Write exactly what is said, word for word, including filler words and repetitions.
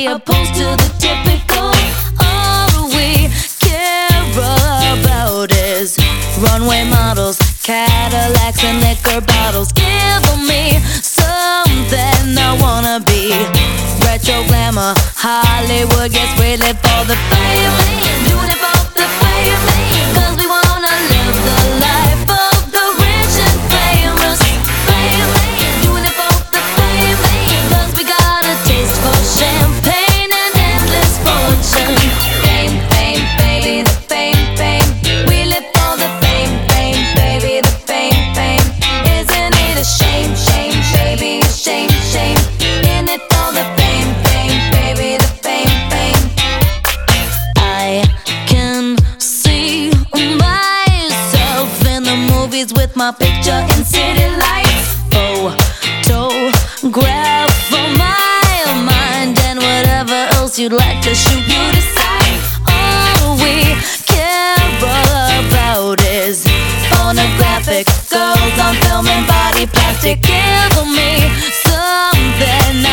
opposed to the typical. All we care about is runway models, Cadillacs and liquor bottles. Give me something I wanna be. Retro glamour, Hollywood, yes, we live for the fame. Doing it for the fame, cause we wanna live the life of the rich and famous. Fame, doing it for the fame, cause we got a taste for champagne and endless fortune. Fame, fame, baby, the fame, fame. We live for the fame, fame, baby, the fame, fame. Isn't it a shame, shame, baby, a shame, shame. In it for the fame, fame, baby, the fame, fame. I can see myself in the movies with my picture in city lights. Photograph for my mind and whatever else you'd like to shoot, you decide. All we care about is pornographic girls on film and body plastic. Give me something